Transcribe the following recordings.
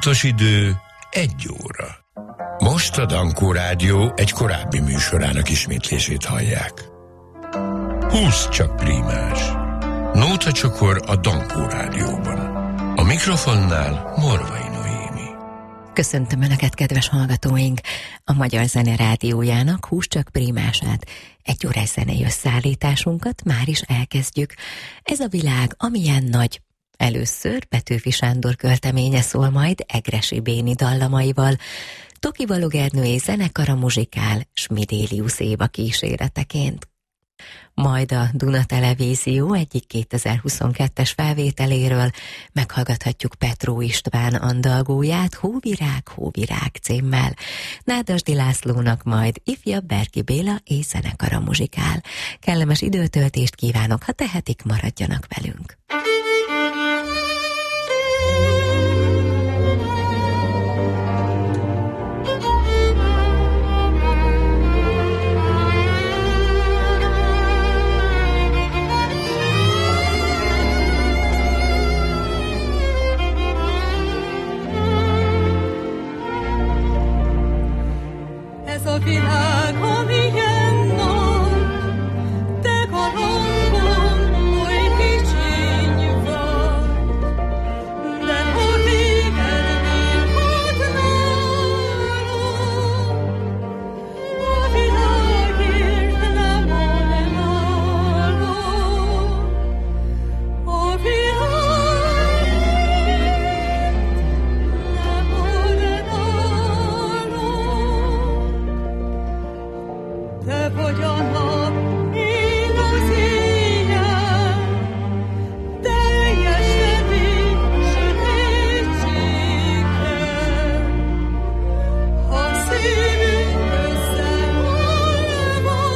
Pontos idő 1 óra. Most a Dankó Rádió egy korábbi műsorának ismétlését hallják. 20 csak prímás. Nóta csokor a Dankó Rádióban. A mikrofonnál Morvai Noémi. Köszöntöm Önöket, kedves hallgatóink! A Magyar Zene Rádiójának 20 csak prímását, 1 órás zenei összeállításunkat már is elkezdjük. Ez a világ, amilyen nagy. Először Petőfi Sándor költeménye szól majd Egressy Béni dallamaival, Toki Balogh Ernőé zenekara muzsikál Smidélius Éva kíséreteként. Majd a Duna Televízió egyik 2022-es felvételéről meghallgathatjuk Petró István andalgóját Hóvirág, Hóvirág címmel. Nádasdy Lászlónak majd ifjabb Berki Béla és zenekara muzsikál. Kellemes időtöltést kívánok, ha tehetik, maradjanak velünk. A világ, amilyen nagy, te karambon oly kicsiny vagy, de ha régen írhat nálad, a világért nem ad nálad, a világért nem ad nálad. Te vagy a nap, én az éjjel, teljes remény sötétségben. Ha szívünk összehalva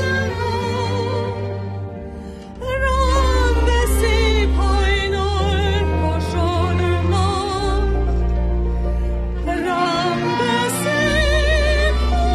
rám de szép hajnal hasadnak, rám de szép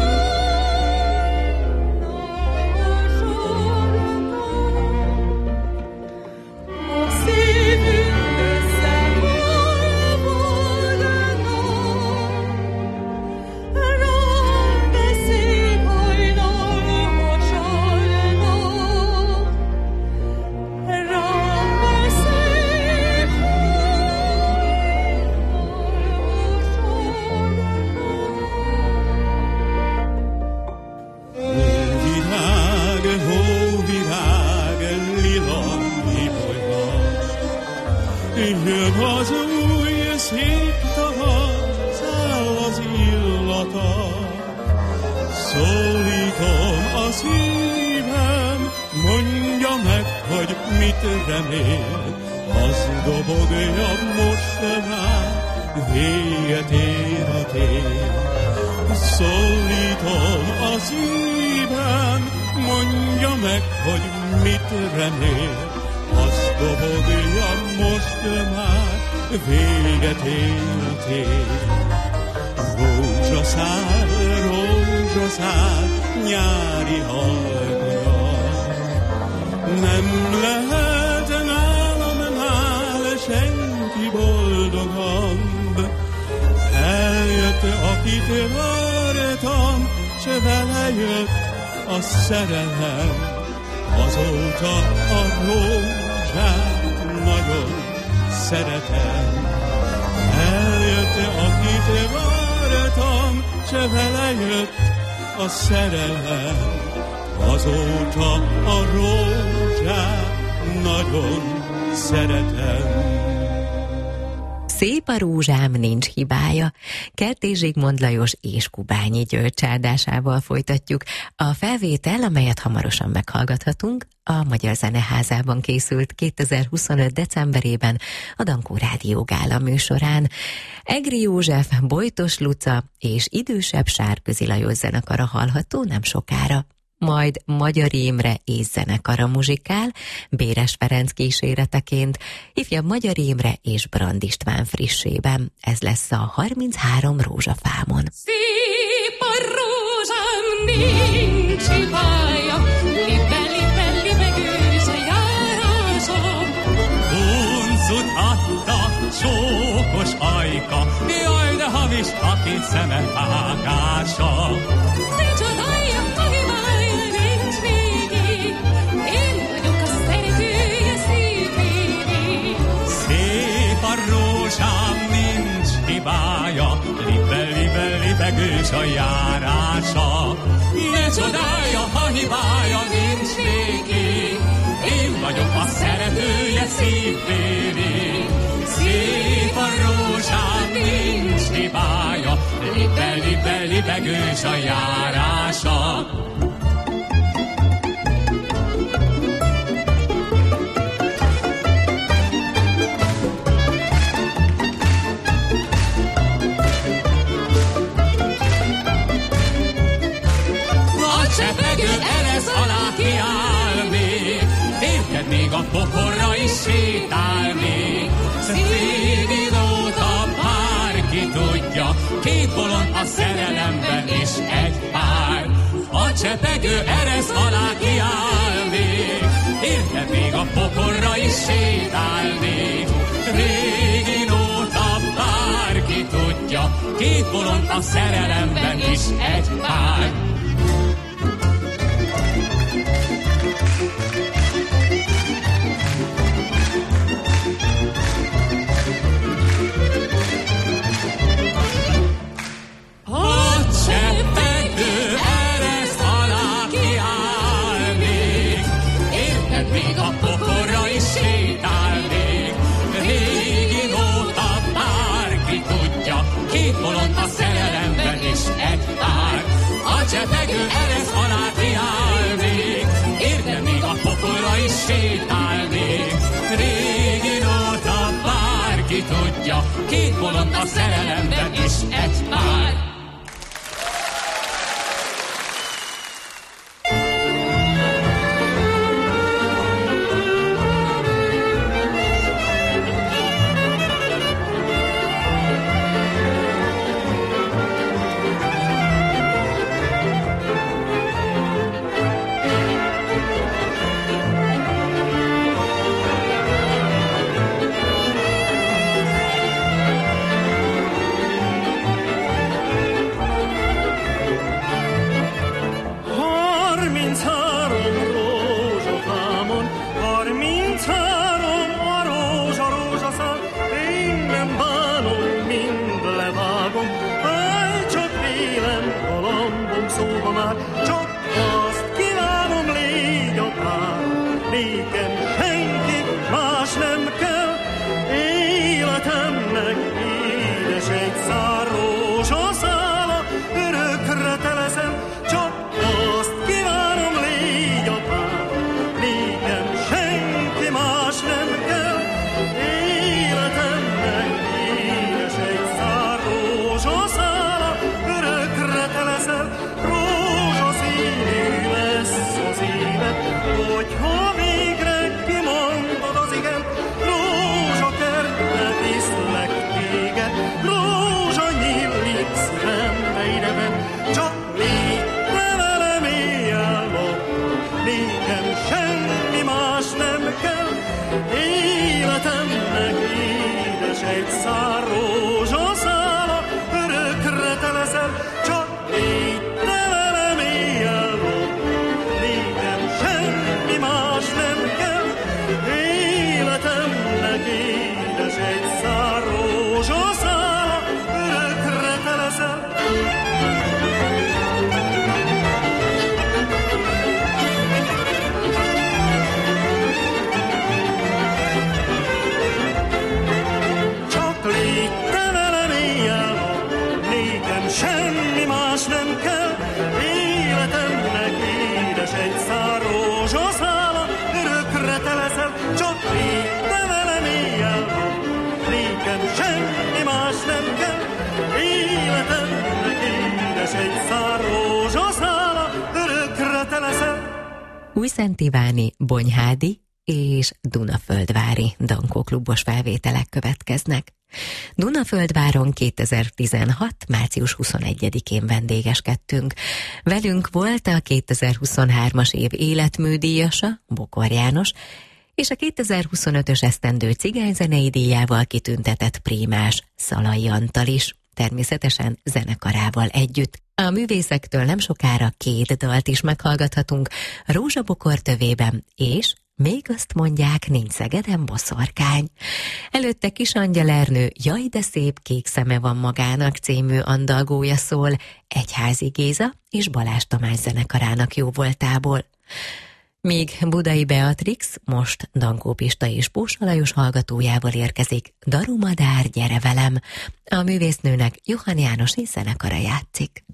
jön az új szép tavasz, száll az illata. Szólítom a szívem, mondja meg, hogy mit remél. Az dobogja most már, véget ér a tél. Szólítom a szívem, mondja meg, hogy mit remél. Az dobogja most már, véget ér a tél. Rózsaszál, nyári halkonya. Nem lehet nálamnál senki boldogabb. Eljött, akit vártam, s vele jött a szerelem. Azóta a rózsát nagyon szeretem. Eljött, akit vártam, s vele jött a szerelem. Azóta a rózsát nagyon szeretem. Szép a rózsám, nincs hibája. Kertész Zsigmond Lajos és Kubányi György áldásával folytatjuk. A felvétel, amelyet hamarosan meghallgathatunk, a Magyar Zeneházában készült 2025. decemberében a Dankó Rádió gála műsorán. Egri József, Bojtos Luca és idősebb Sárközi Lajos zenekara hallható nem sokára. Majd Magyar Imre és zenekara muzsikál, Béres Ferenc kíséreteként, ifjabb Magyar Imre és Brand István frissében. Ez lesz a 33 rózsafámon. Szép a rózsám, nincs hibája, libe gőze járásom. Huncut adta, sok alakos ajka, jaj, de hamis a két szeme vágása. Ne csodálja, ha hibája nincs végig, én vagyok a szeretője szívévé. Szép a rózsám, nincs hibája, libegős a járása. Ne csodálja, ha hibája nincs végig, én vagyok a szeretője szívvéri. Szép a rózsám, nincs hibája, libegős a járása. Csepegő eresz alá kiáll még, érted még a pokorra is sétál még. Szívén óta bárki tudja, két bolond a szerelemben is egy pár. A csepegő eresz alá kiáll még, érted még a pokorra is sétál még. Régin óta bárki tudja, két bolond a szerelemben is egy pár. Csepegő eresz alá kiáll még, érde még a pokolra is sétál még. Régin óta bárki tudja, két bolond a szerelemben is egy pár. Újszent Iváni, Bonyhádi és Dunaföldvári dankóklubos felvételek következnek. Dunaföldváron 2016. március 21-én vendégeskedtünk. Velünk volt a 2023-as év életműdíjasa, Bokor János, és a 2025-ös esztendő cigányzenei díjával kitüntetett prímás Szalai Antal is, természetesen zenekarával együtt. A művészektől nem sokára 2 dalt is meghallgathatunk, Rózsabokor tövében és Még azt mondják, nincs Szegeden boszorkány. Előtte Kisangyal Ernő Jaj, de szép kék szeme van magának című andalgója szól Egyházi Géza és Balázs Tamás zenekarának jóvoltából. Míg Budai Beatrix most Dankó Pista és Pósa Lajos hallgatójával érkezik Daru Madár, gyere velem. A művésznőnek Johann János és zenekara játszik.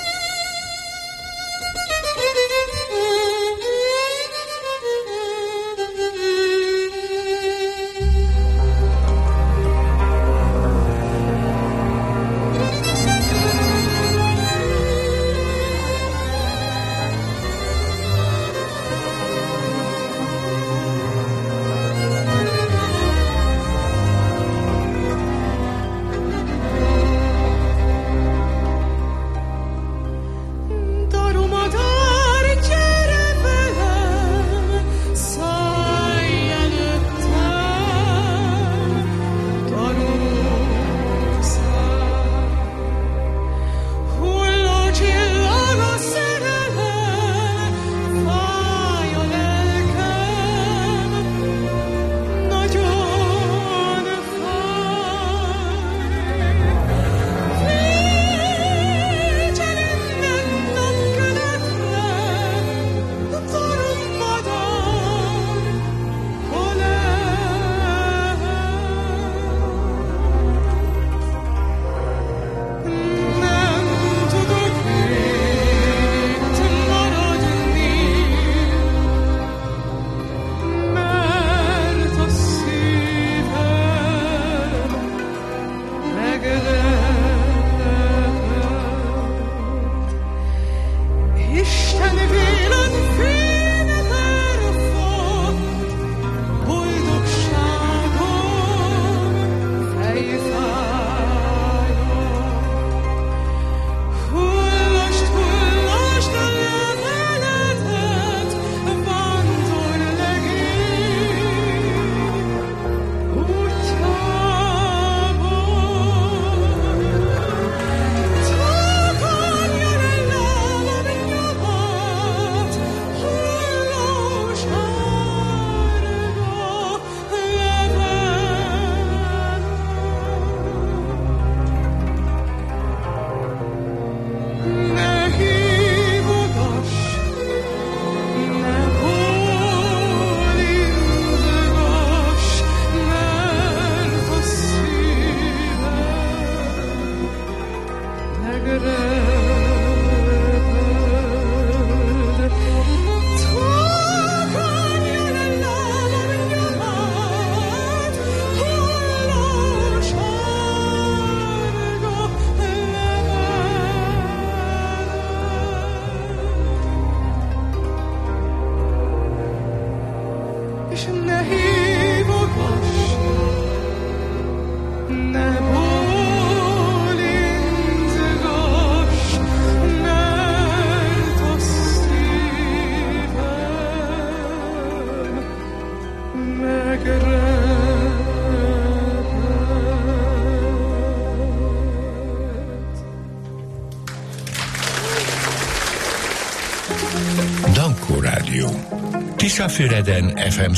Dankó Rádió. Tiszafüreden FM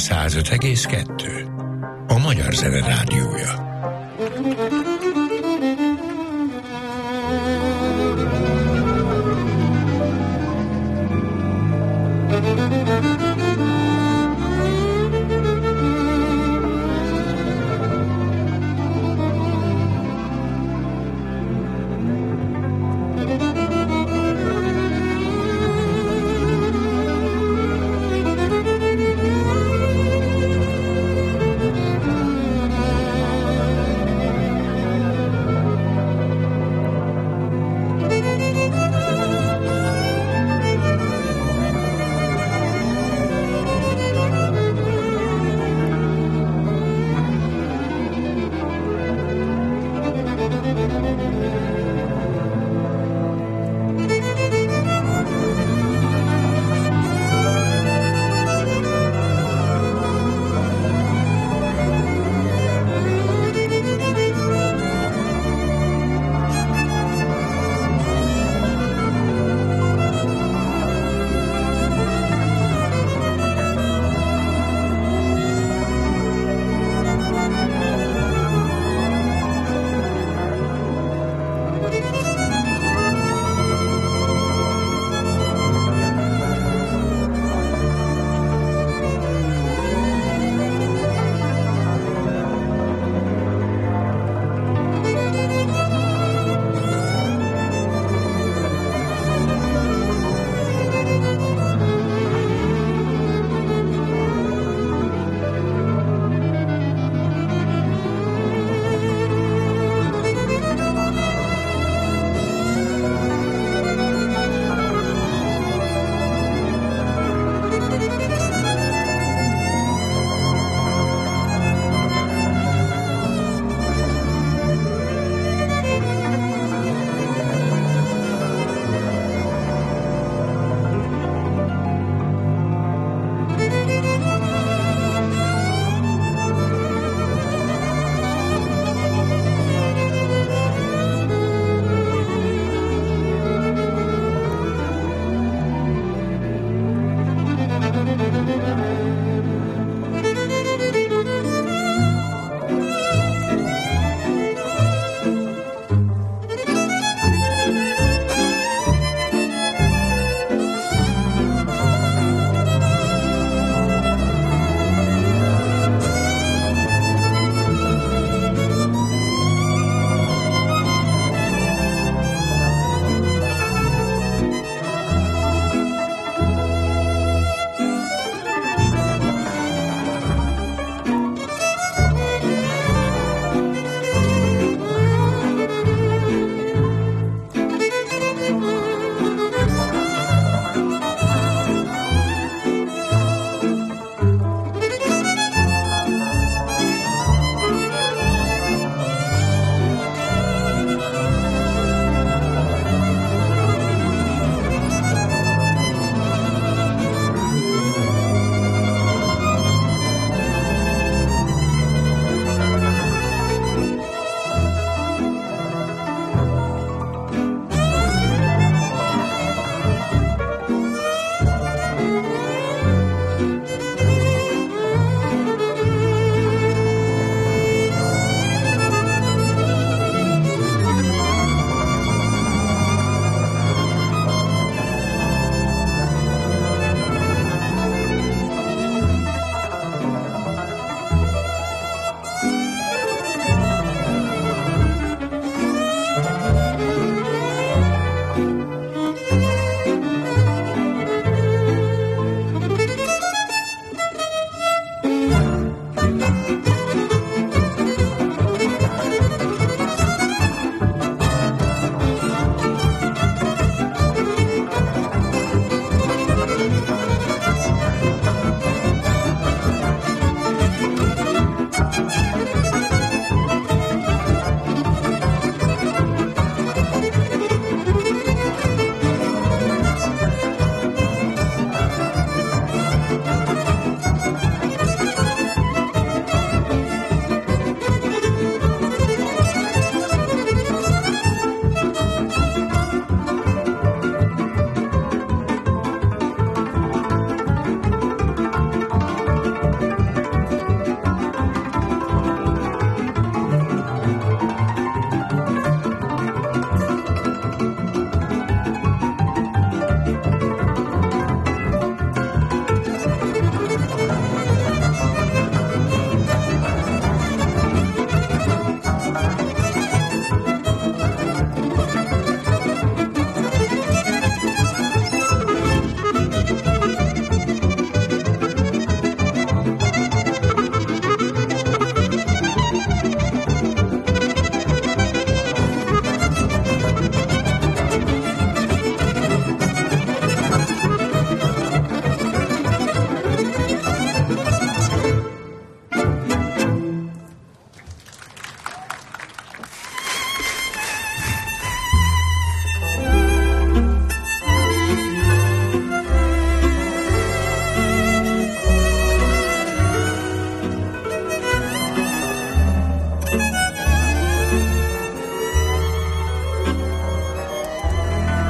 105,2. A Magyar Zene Rádiója.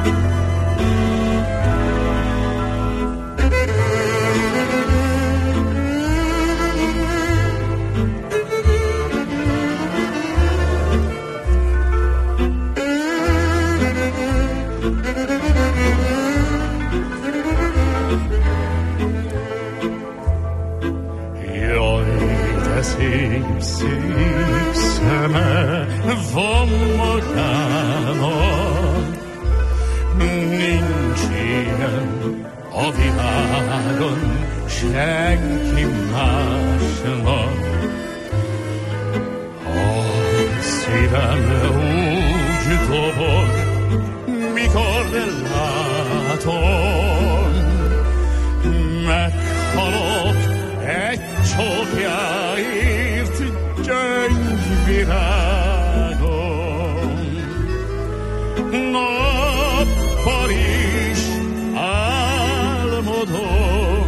Szép szeme van magának, nincs ilyen a világon senki másnak. A szívem úgy dobog, mikor látom, meghalok egy csókjáért gyöngyvirágon. Nappal is álmodom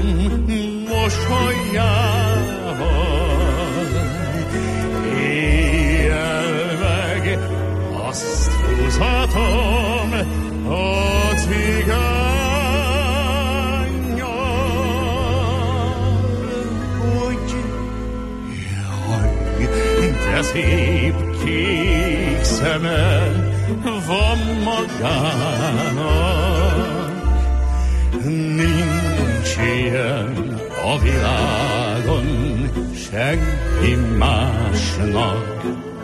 mosolyával, éjjel meg azt húzhatom a cigányjal. De szép kék szeme van magának, nincs ilyen a világon senki másnak.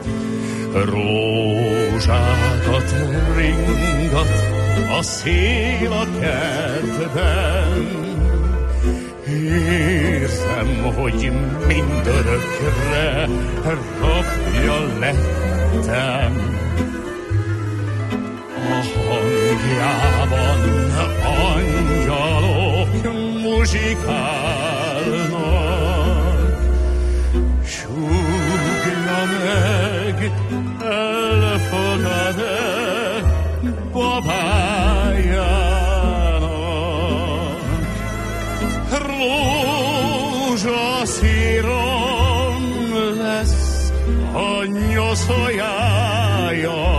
Rózsákat ringat a szél a kertben, érzem, hogy mindörökre rabja lettem. A hangjában angyalok muzsikálnak, súgja meg, elfogad-e babájának. Rózsaszírom lesz a nyoszoljája,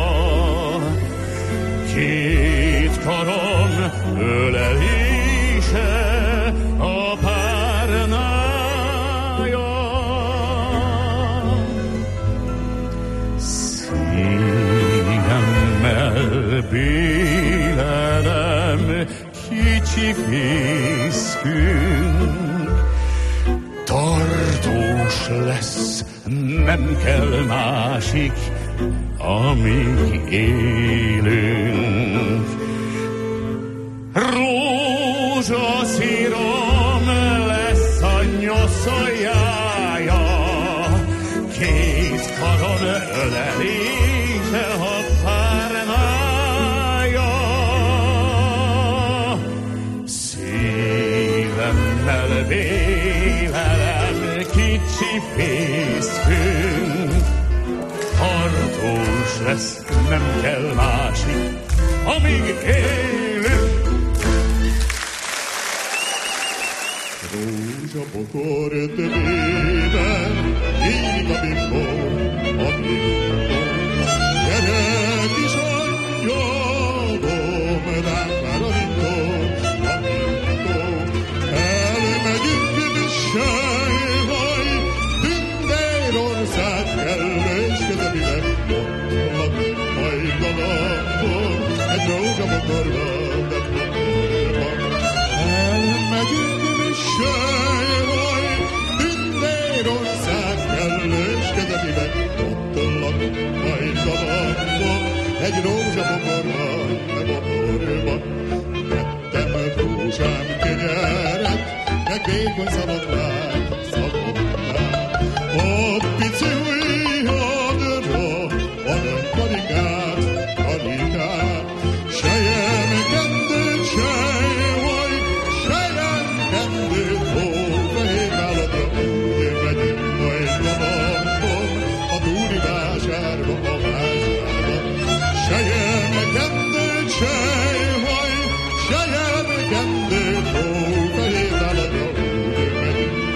két karom ölelése a párnája. Szívemmel bélelem kicsi fészkünk, tartós lesz, nem kell másik, amíg élünk. Rózsaszírom lesz a nyoszoljája, két karon ölelése a párnája. Szívemmel vélelem kicsi fészkünk, tartós lesz, nem kell másik, amíg élünk. Rózsabokor tövében ég a bimbó, a bimbó. Gyere kis angyalom, ránk már a bimbó, a bimbó. Elmegyünk Vissájvaj, Tündérország kellős közepére. Ott lakunk majd galambon, egy rózsabokorban, de bokorban. Elmegyünk Vissájvaj, Tündérország kellős közepére. Ott lakunk majd galambon, egy rózsabokorban, de bokorban. Vettem rózsám kenyeret, meg vékony szalonnát, szalonnát. A pici ujjadra aranykarikát, karikát. Selyemkendőt, sejvaj, selyemkendőt, hófehér álladra. Úgy megyünk majd galambon, a Dúri vásárba, a vásárba. Selyemkendőt, sejvaj, selyemkendőt, hófehér álladra. Úgy megyünk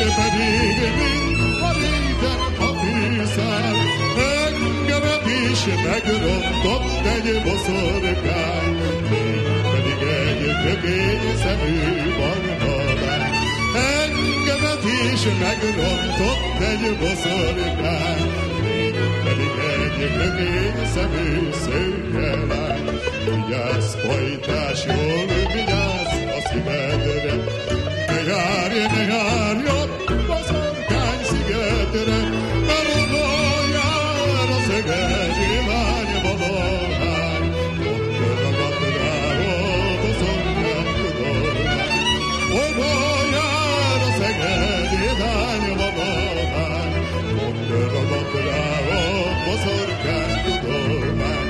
pedig, mint a réten a tűzszál, engemet is megrontott egy boszorkány, én pedig egy kökény szemű barnalány. Engemet is megrontott egy boszorkány, én pedig egy kökény szemű szőkelány. Vigyázz, pajtás, jól vigyázz a szívedre, ne járj ott boszorkány szigetre, mert oda jár a szegedi lány valahány, ott ragadt rá a boszorkány tudomány. Oda jár a szegedi lány valahány, ott ragadt rá a boszorkány tudomány.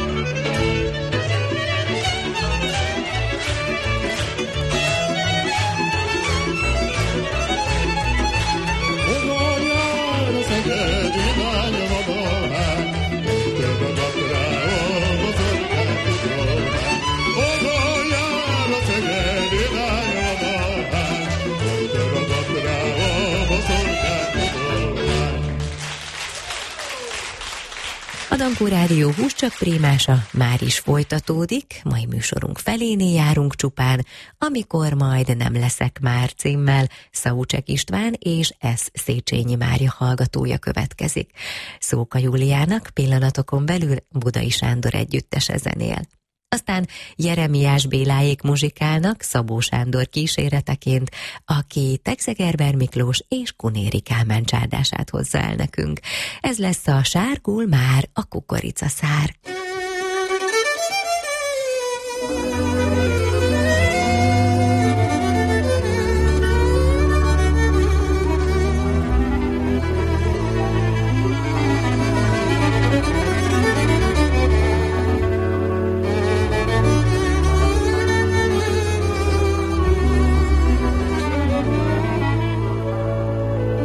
A Dankó Rádió Húscsak Prémása már is folytatódik, mai műsorunk felénél járunk csupán, amikor majd nem leszek már címmel Szaucsek István és S. Széchenyi Mária hallgatója következik. Szóka Júliának pillanatokon belül Budai Sándor együttese zenél. Aztán Jeremiás Béláék muzsikálnak Szabó Sándor kíséreteként, aki Tegzegerber Miklós és Kunéri Kálmán csárdását hozza el nekünk. Ez lesz a Sárgul már a kukoricaszár.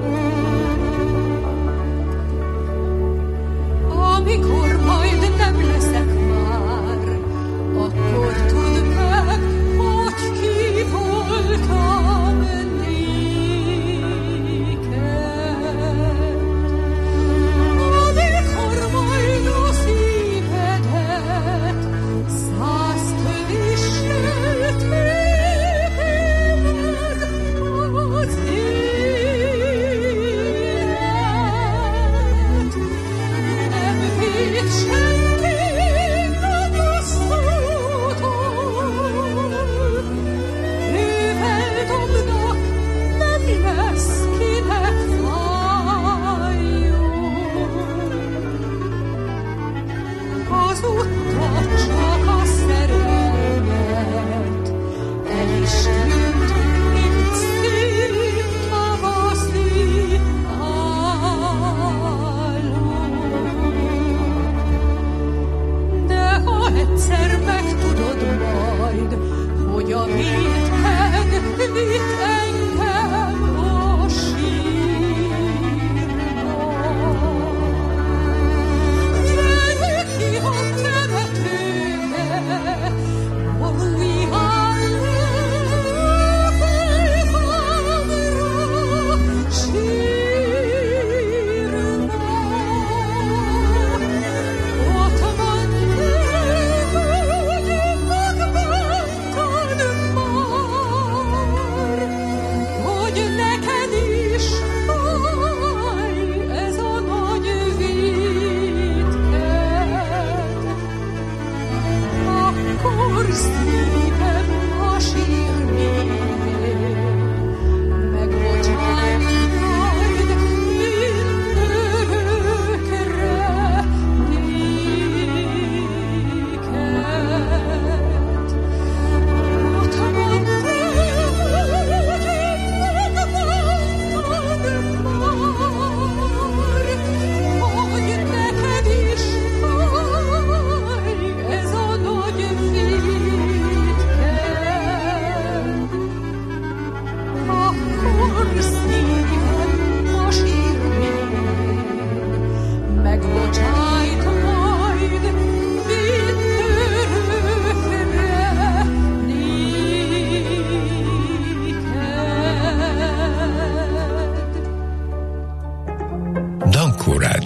Amikor majd nem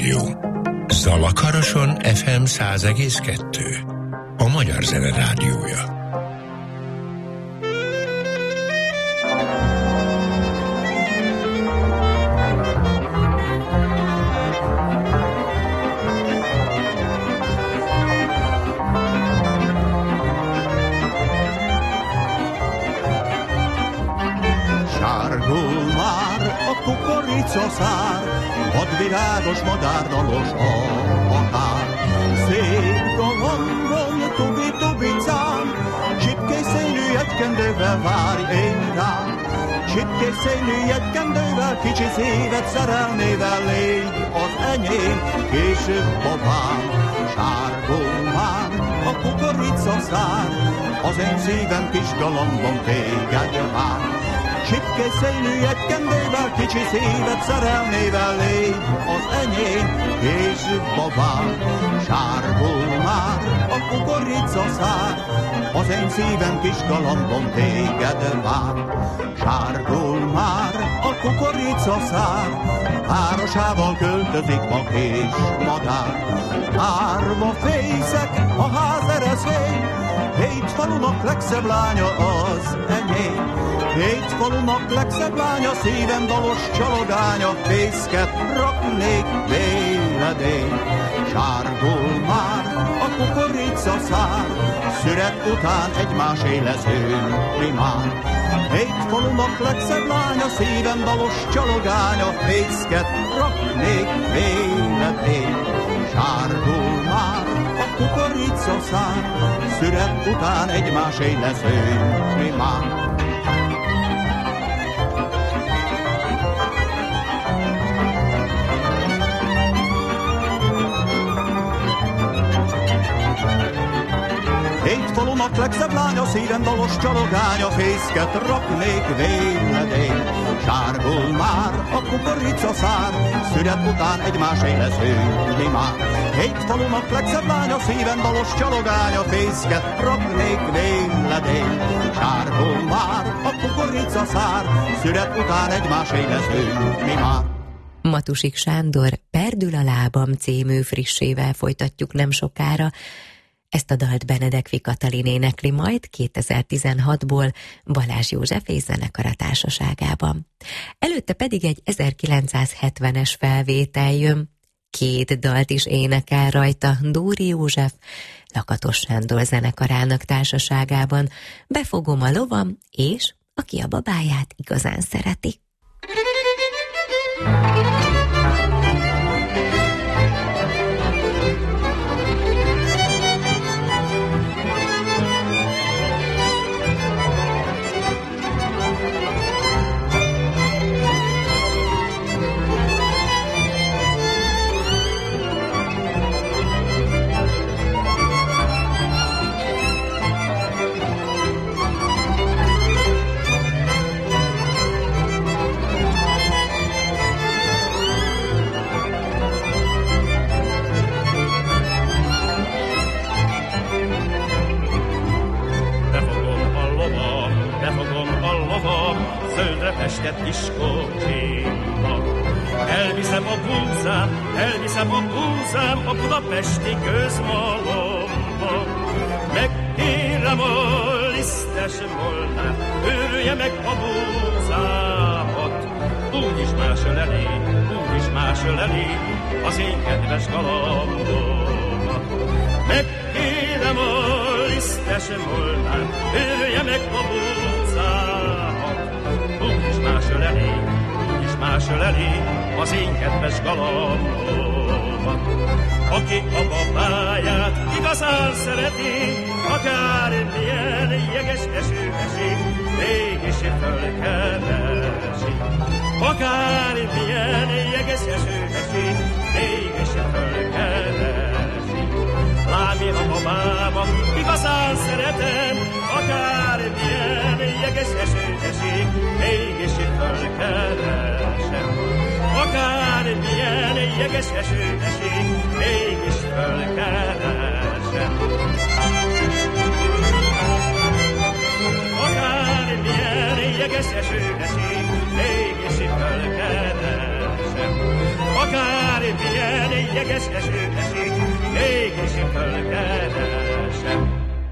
Rádió. Zalakaroson FM 100,2. A Magyar Zene Rádiója. Sárgul már a kukoricaszár, vadvirágos madárdalos a határ. Szép galambom, tubi-tubicám, csipkészélű jegykendővel várj én rám. Csipkészélű jegykendővel, kicsi szívet szerelmével légy az enyém, később babám. Sárgul már a kukoricaszár, az én szívem kis galambom téged vár. Csipkészélű jegykendővel, kicsi szívet szerelmével légy az enyém, később babám. Sárgul már a kukoricaszár, az én szívem kis galambom téged vár. Sárgul már a kukoricaszár, városával költözik a kés madár. Árva fészek a ház ereszény, 7 falunak legszebb lánya az enyém. 7 falunak legszebb lánya, szívem dalos csalogánya, fészket raknék véledény. Sárgul már a kukoricaszár, szüret után egymásé leszünk mi már. 7 falunak legszebb lánya, szívem dalos csalogánya, fészket raknék véledény. Sárgul már a kukoricaszár, szüret után egymásé leszünk mi már. Hét falunak legszebb lánya, szívem dalos csalogánya, fészket raknék véledény. Sárgul már a kukoricaszár, szüret után egymásé leszünk mi már. 7 falunak legszebb lánya, szívem dalos csalogánya, fészket raknék véledény. Sárgul már a kukoricaszár, szüret után egymásé leszünk mi már. Matusik Sándor Perdül a lábam című frissével folytatjuk nem sokára. Ezt a dalt Benedek Katalin énekli majd 2016-ból Balázs József és zenekara társaságában. Előtte pedig egy 1970-es felvétel jön, 2 dalt is énekel rajta Dóri József, Lakatos Sándor zenekarának társaságában, Befogom a lovam, és Aki a babáját igazán szereti. Festet kis kocsimba. Elviszem a búzám a budapesti közmalomba. Megkérem a lisztes molnát, őrülje meg a búzámat. Úgyis más öleli az én kedves galambomat. Megkérem a lisztes molnát, őrülje meg a búzámat. Úgyis más öleli az én kedves galambomat. Aki a babáját igazán szereti, akármilyen jeges eső esik, mégis fölkeresi. Akármilyen jeges eső esik, mégis fölkeresi. Lám én a babámat igazán szeretem, akármilyen jeges eső esik, mégis fölkeresem. Akármilyen jeges eső esik, mégis fölkeresem. Akármilyen jeges eső esik, mégis fölkeresem. Akár Akármilyen jeges eső esik, mégis fölkeresem.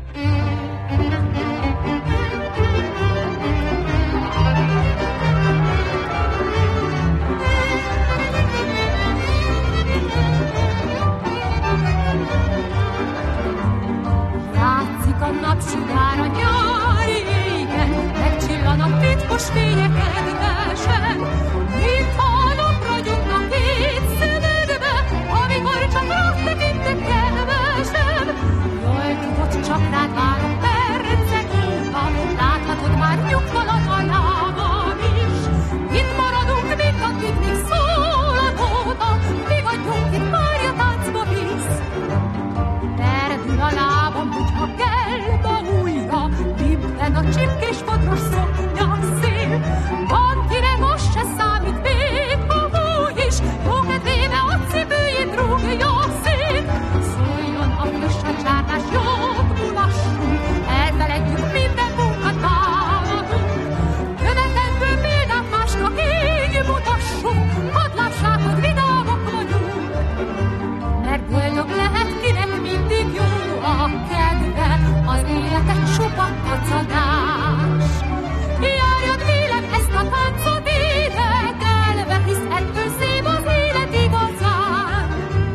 Látszik a napsugár a nyári égen, megcsillan a titkos fények kedvesen, mintha a nap ragyogna két szemedbe, amikor csak rád tekintek kedvesen. Jaj, tudod, csak rád várok percek óta, láthatod már nyugtalan a lábam is. Itt maradunk, mint akik még szól a nóta, mi vagyunk itt, Mária táncba visz. Perdül a lábam, hogyha kell ma újra, bibben a csipkés fodros szoknya szél. Van kinek az se számít, még ha úgy is, jó kedvébe a cipőjét rúgja szét. Szóljon a friss a csárnás, jobb mulassunk, elfeledjük minden munkatávunk. Követendő példát másnak így mutassunk, hadd lássák, hogy vidámak vagyunk. Mert boldog lehet kinek mindig jó a kedve, az életet csupa kacagás. Járjad vélem ezt a táncot énekelve, hisz ettől szép az élet igazán.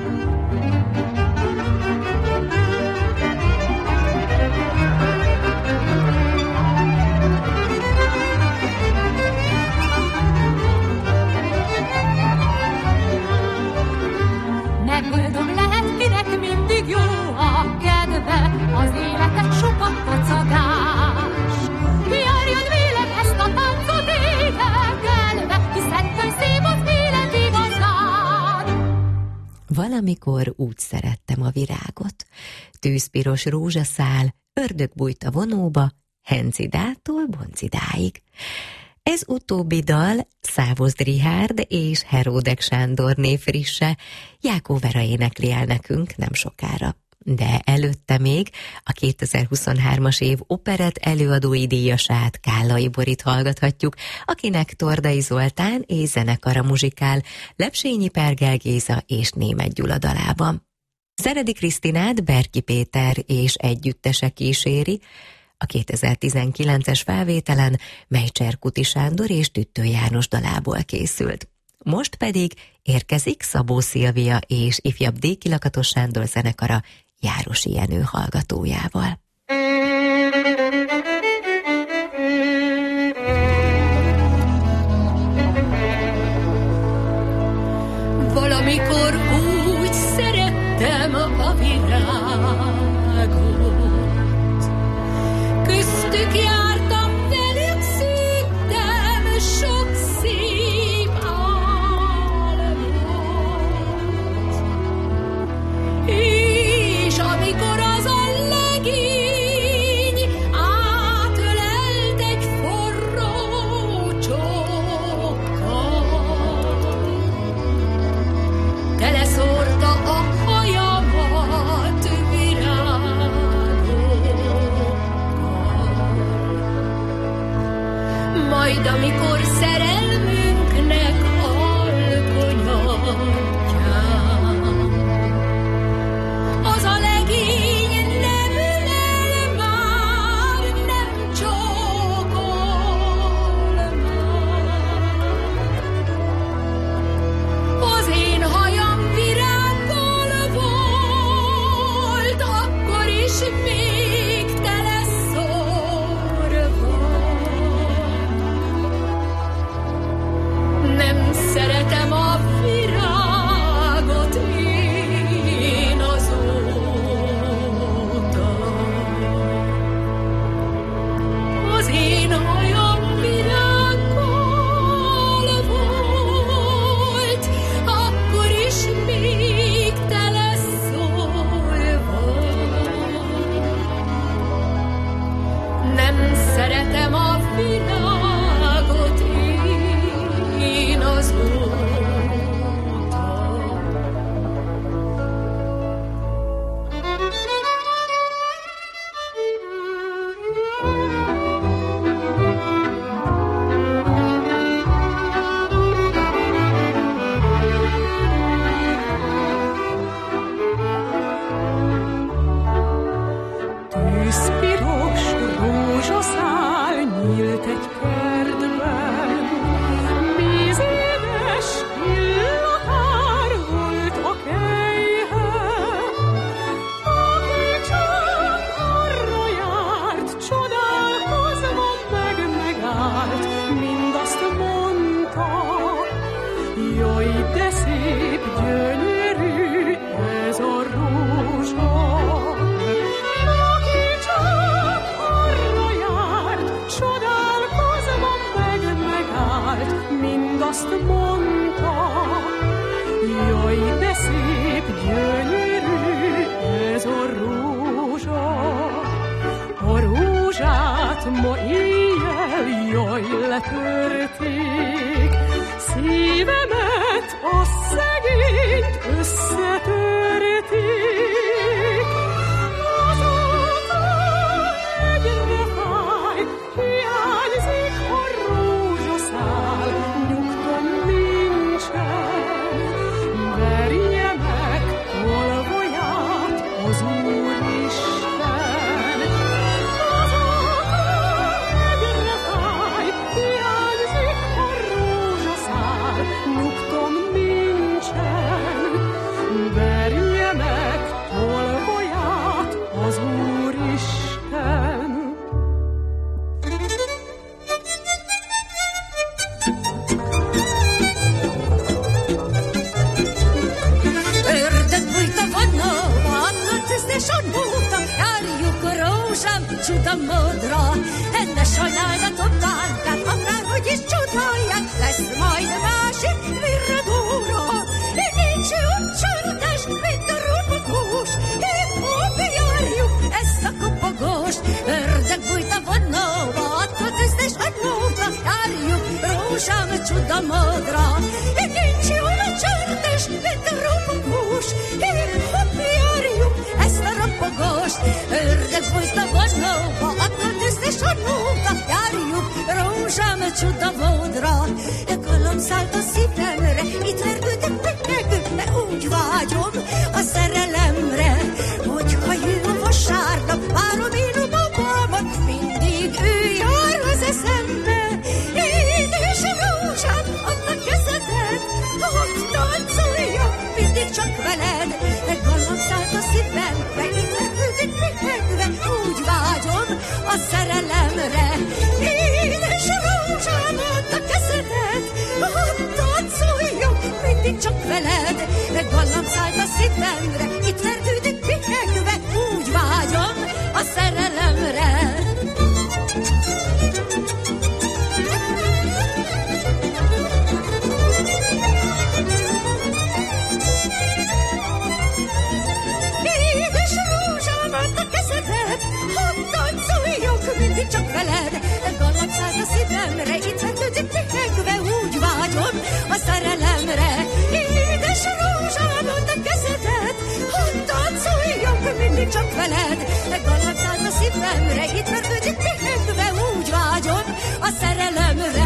Mert boldog lehet kinek mindig jó a kedve, az életet csupa kacagás. Járjad vélem ezt a táncot énekelve, hisz ettől szép az élet igazán. Valamikor úgy szerettem a virágot. Tűzpiros rózsaszál, ördög bújt a vonóba, Hencidától Boncidáig. Ez utóbbi dal Szávozd Richárd és Heródek Sándorné frisse, Jákó Vera énekli el nekünk nem sokára. De előtte még a 2023-as év operett előadói díjasát, Kállai Borit hallgathatjuk, akinek Tordai Zoltán és zenekara muzsikál Lepsényi Pergel Géza és Németh Gyula dalában. Szeredi Krisztinát Berki Péter és együttese kíséri, a 2019-es felvételen, mely Cserkuti Sándor és Tüttő János dalából készült. Most pedig érkezik Szabó Szilvia és ifjabb Déki-Lakatos Sándor zenekara Járosi Jenő hallgatójával. Valamikor úgy szerettem a virágot, köztük jártam velük, szűttem sok szép álmot. És amikor az a legény átölelt egy forró csókkal, teleszórta a hajamat virágokkal. Majd amikor szerelmünknek alkonyatján az a legény nem ölel már, nem csókol már. Az én hajam virággal volt, akkor is még tele szórva. Nem szeretem a virágot én azóta. Az én hajam virággal volt, akkor is még tele szórva. Nem szeretem a virágot én azóta. azt mondta, jaj, de szép, gyönyörű ez a rózsa. A rózsát ma éjjel, jaj, letörték, szívemet, a szegényt összetörték. Azóta egyre fáj, hiányzik a rózsaszál, nyugtom nincsen, verje meg tolvaját az Úristen. Azóta egyre fáj, hiányzik a rózsaszál, nyugtom nincsen, verje meg tolvaját az Úristen. Ördög bújta vanna, vannak tüzdes a nóta, járjuk a rózsám csuda módra. Enne sajnálgatom bánkát, akárhogy is csodálják, lesz majd másik virradóra. Nincs jobb csörtes, mint a robogós, hip-hop járjuk ezt a kopogóst. Ördög bújta vanna, vannak tüzdes a nóta, járjuk rózsám csuda módra. Nincs jobb csörtes, mint a robogós, hip-hop járjuk ezt a robogost. Ördög bújta vanna, vannak tüzdes a nóta, járjuk rózsám csuda módra. Galom szállt a szívemre, itt vergődök meg, úgy vágyom a szerelemre, hogyha jön a vasárnap, várom én a babámat, mindig ő jár az eszembe. Édes rózsám, add a kezedet, hadd táncoljak mindig csak veled. Galom szállt a szívemre, itt vergődök meg, úgy vágyom a szerelemre. Édes rózsám, add a kezedet, hadd táncoljak mindig csak veled. Gallam szállt a szívemre, itt vergődök pihegve, úgy vágyom a szerelemre. Édes rózsám, add a kezedet, hadd táncoljak mindig csak veled. Gallam szállt a szívemre, itt vergődök pihegve, úgy vágyom a szerelemre. Édes rózsám, add a kezedet, hadd táncoljak mindig csak veled. Gallam szállt a szívemre, itt vergődök pihegve, úgy vágyom a szerelemre.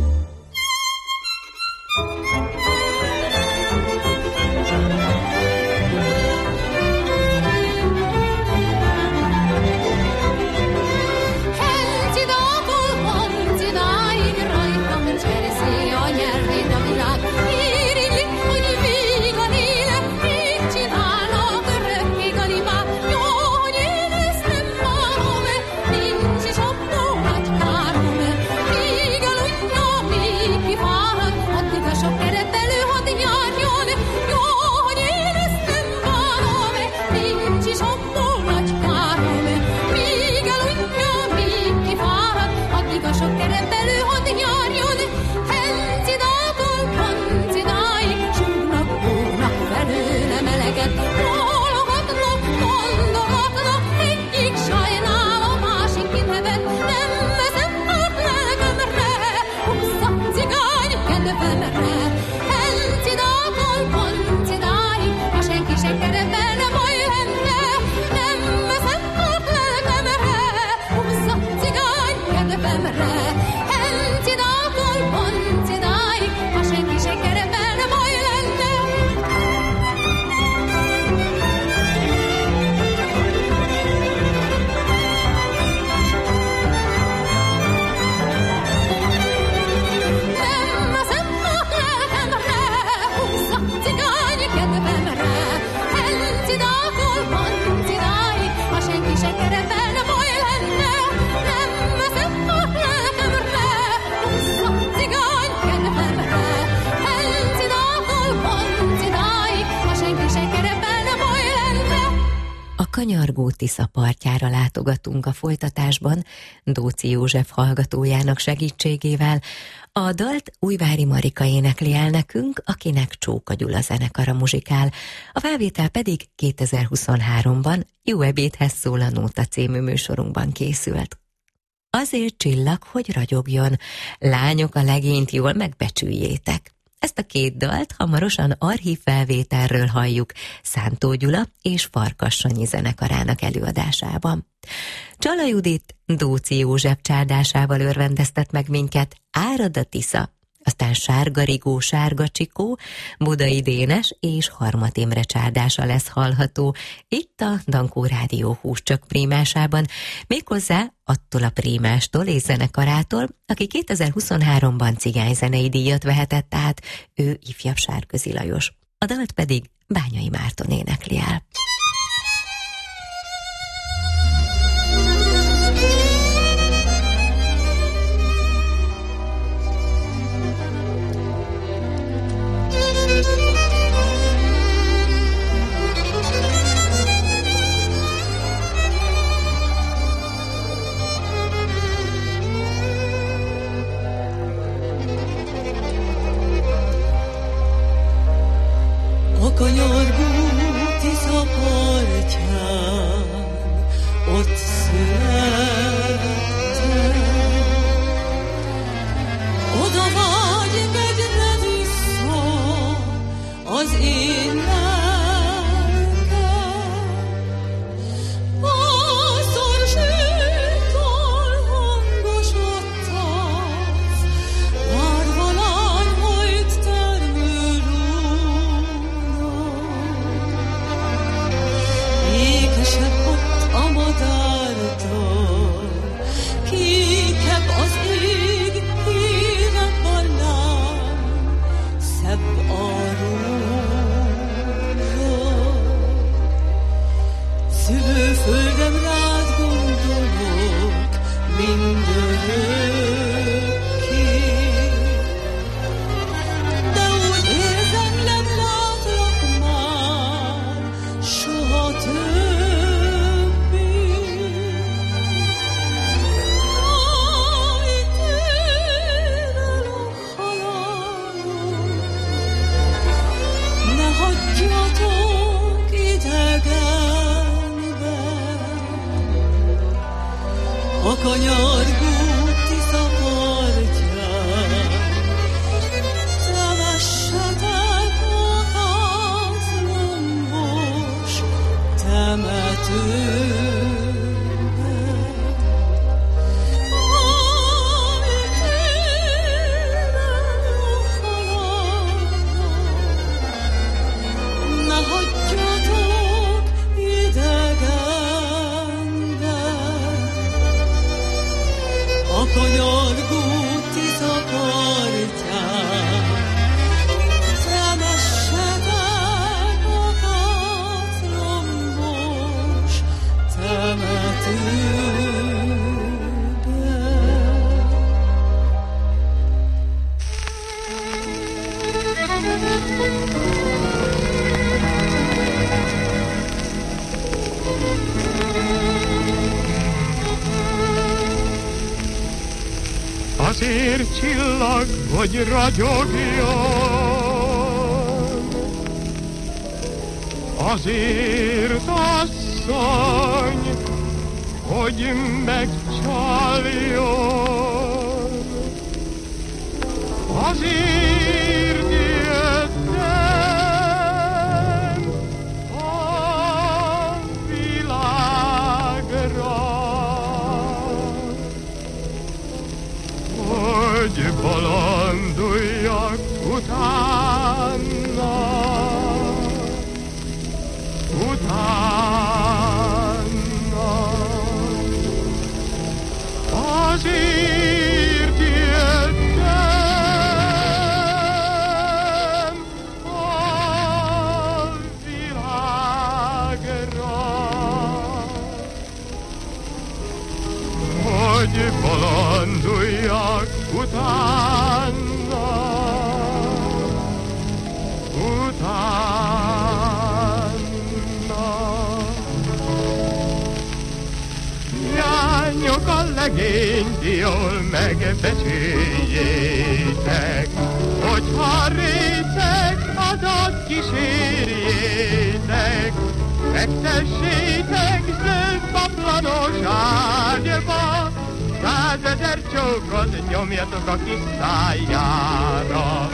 Helcidából Pancidáig rajtam csereszi a nyelvét a világ. Érinlik, hogy vég a lélek, mit csinálnak örökké galibák. Jó, hogy én ezt nem várom, nincs is abból nagy károm. Míg elunja, míg kifárad, addig a sok kerebelő hadd járjon. Jó, hogy én ezt nem várom, nincs is abból nagy károm. Míg elunja, míg kifárad, addig a sok kerebelő hadd járjon. Helcidából Pancidáig súgnak, búgnak felőle meleget. Bólogatnak, mondogatnak, egyik sajnál, a másik kinevet. Nem veszem át lelkemre, húzza cigány kedvemre. Helcidából Pancidáig, ha senki se kerebelne, baj lenne. Nem veszem át lelkemre, húzza cigány kedvemre. Helcidából Pancidáig, ha senki se kerebelne, baj lenne. Nem veszem át lelkemre, húzza cigány kedvemre. Helcidából Pancidáig, ha senki se kerebelne, baj lenne. Nem veszem át lelkemre, húzza cigány kedvemre. Helcidából Pancidáig, ha senki se kerebelne, baj lenne. A kanyargó Tisza partjára látogatunk a folytatásban Dóczy József hallgatójának segítségével, A dalt Újvári Marika énekli el nekünk, akinek Csóka Gyula zenekara muzsikál, a felvétel pedig 2023-ban Jó ebédhez szól a Nóta című műsorunkban készült. Azért csillag, hogy ragyogjon, lányok a legényt jól megbecsüljétek. Ezt a két dalt hamarosan archív felvételről halljuk Szántó Gyula és Farkas Sanyi zenekarának előadásában. Csala Judit Dóci József csárdásával örvendeztet meg minket Árad a Tisza, aztán Sárga Rigó, Sárga Csikó, Budai Dénes és Harmat Imre csárdása lesz hallható itt a Dankó Rádió Húscsak prímásában, méghozzá attól a prímástól és zenekarától, aki 2023-ban cigányzenei díjat vehetett át, ő ifjabb Sárközi Lajos. A dalt pedig Bányai Márton énekli el. A kanyargó Tisza partján ott születtem. Oda vágy egyre vissza az én lelkem. Pásztor sétál hangosodtasz, várva lány majd termőrúnak. Ékesebb ott a madártól, kékebb az ég, hírebb a lány, szebb a rózsa. Szülőföldem rád gondolok mindörökké, de úgy érzem, nem látlak már soha többé. Állj, tér el a halálom, ne hagyjatok idegenben. A kanyargó Tisza partján temessetek a házlombos temetőben. Állj, tér el a halálom, ne hagyjatok idegenben. A kanyargó Tisza partján temessetek a házlombos temetőben. Azért csillag, hogy ragyogjon, azért asszony, hogy megcsaljon. Azért jöttem a világra, hogy bolonduljak utána, azért jöttem a világra, hogy bolonduljak utána, Lányok a legényt jól megbecsüljék, csókot nyomjatok a kis szájára.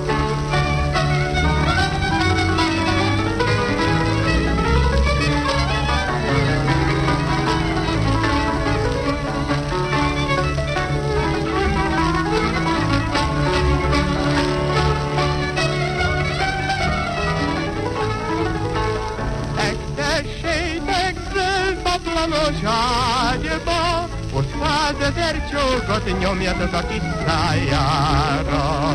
Paplanos ágyba, most 100 000 csókot nyomjatok a kis szájára.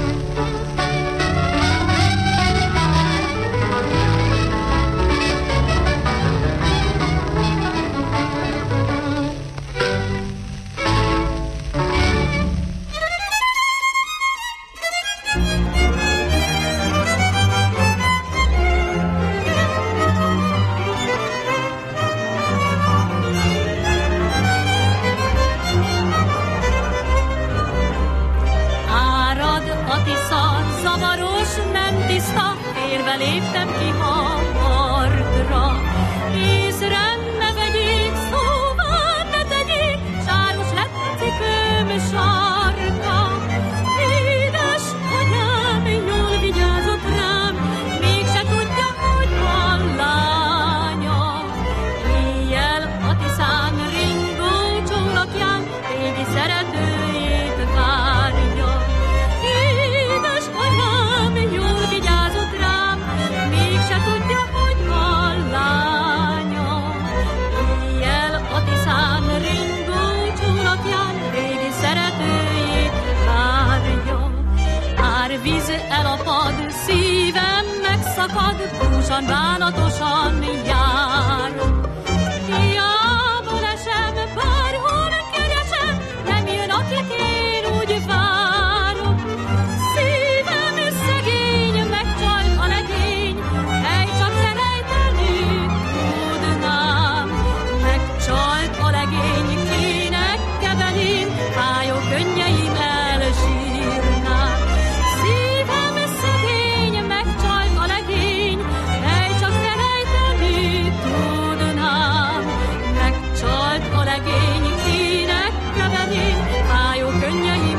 Léptem ki hamartra, észre ne vegyék, szóval ne tegyék, sáros lett cipőm sarka. Édes anyám jól vigyázott rám, mégse tudja, hogy van lánya. Éjjel a Tiszán ringó csónakján régi szeretőjét várja. Édes anyám jól vigyázott rám, mégse tudja, hogy van lánya. Éjjel a Tiszán ringó csónakján régi szeretőjét várja. Árvíz elapad, szívem megszakad, búsan bánatosan jár. Hiába lesem, bárhol keresem, nem jön, akit én úgy várok. Szívem szegény, megcsalt a legény, hely csak felejteni tudnám. Megcsalt a legény, kinek kebelén, fájó könnyeim elsírnám. Szívem szegény, megcsalt a legény, hely csak felejteni tudnám. Megcsalt a legény, kinek kebelén, fájó könnyeim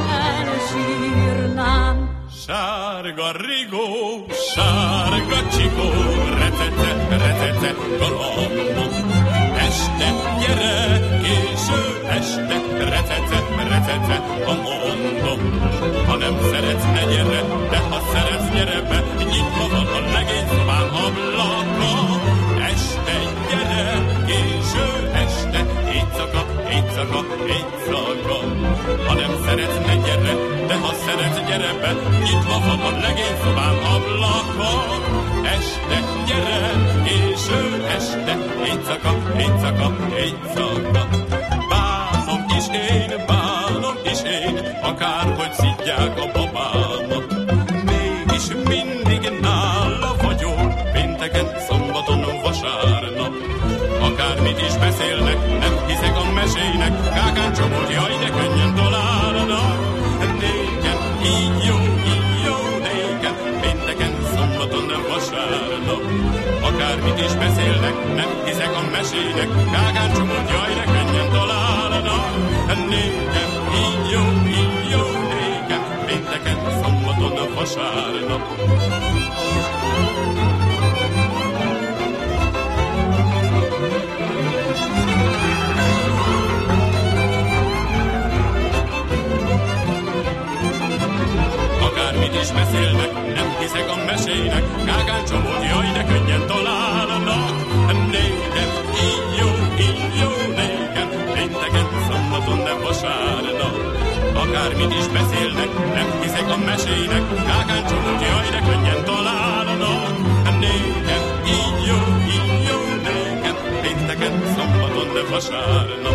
elsírnám. Sárga rigó, sárga csikó, retete, retete, galambok. Este gyere, késő este, retete, retete, ha mondom. Ha nem szeretsz, ne gyere, de ha szeretsz, gyere be, nyitva van a legényszobám ablaka. Este gyere, késő este, éjszaka, éjszaka, éjszaka. Ha nem szeretsz, ne gyere, de ha szeretsz, gyere be, nyitva van a legényszobám ablaka. Este gyere, késő este, éjszaka, éjszaka, éjszaka. Bánom is én, akárhogy szidják a babámat. Mégis mindig nála vagyok, pénteken, szombaton, vasárnap. Akármit is beszélnek, nem hiszek a mesének, kákán csomót, jaj, de könnyen találnak. Nékem, így jó, nékem, pénteken, szombaton, vasárnap. Akármit is beszélnek, nem hiszek a mesének, kákán csomót, jaj, de könnyen találnak. Nékem, így jó, nékem, pénteken, szombaton, vasárnap. Akármit is beszélnek, nem hiszek a mesének, kákán csomót, jaj, de könnyen találnak. Nékem, így jó, nékem, pénteken, szombaton, de vasárnap. Akármit is beszélnek, nem hiszek a mesének, kákán csomót, jaj, de könnyen találnak. Nékem, így jó, nékem, pénteken, szombaton, de vasárnap.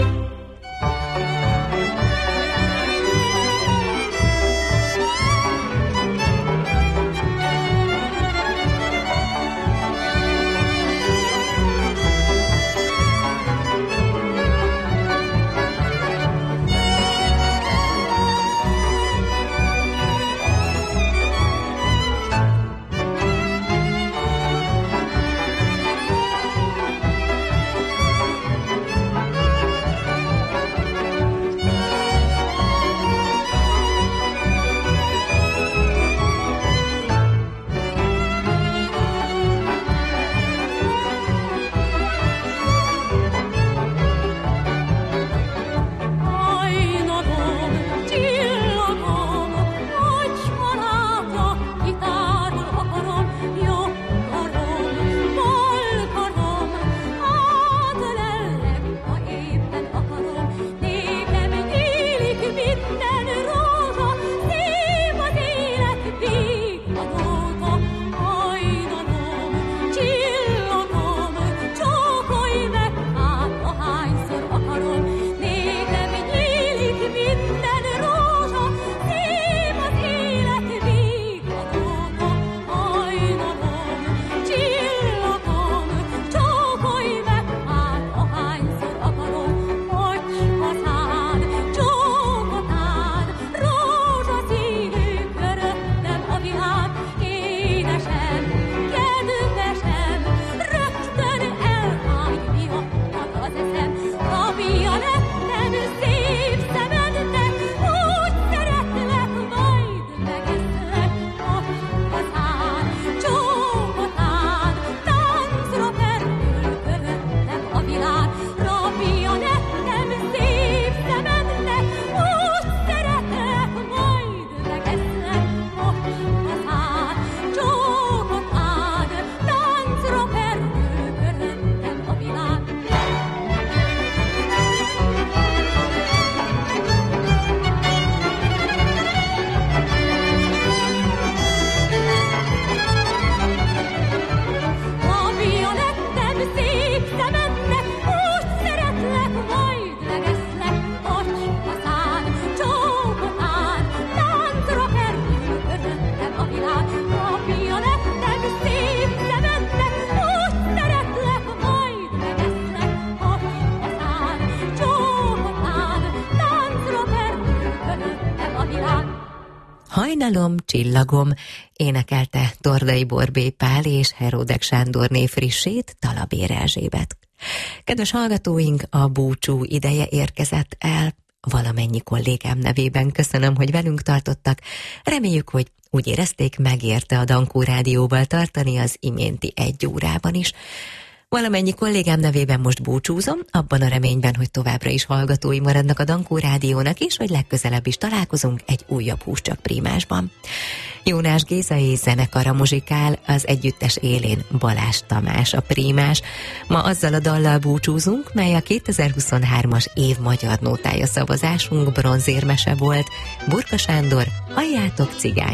Hajnalom, csillagom, énekelte Tordai Borbély Pál és Heródek Sándorné frissét Talabér Erzsébet. Kedves hallgatóink, a búcsú ideje érkezett el. Valamennyi kollégám nevében köszönöm, hogy velünk tartottak. Reméljük, hogy úgy érezték, megérte a Dankó Rádióval tartani az iménti 1 órában is. Valamennyi kollégám nevében most búcsúzom, abban a reményben, hogy továbbra is hallgatói maradnak a Dankó Rádiónak is, hogy legközelebb is találkozunk egy újabb Húscsak Prímásban. Jónás Géza és zenekara muzsikál, az együttes élén Balázs Tamás a prímás. Ma azzal a dallal búcsúzunk, mely a 2023-as év magyar nótája szavazásunk bronzérmese volt. Burka Sándor, halljátok cigány.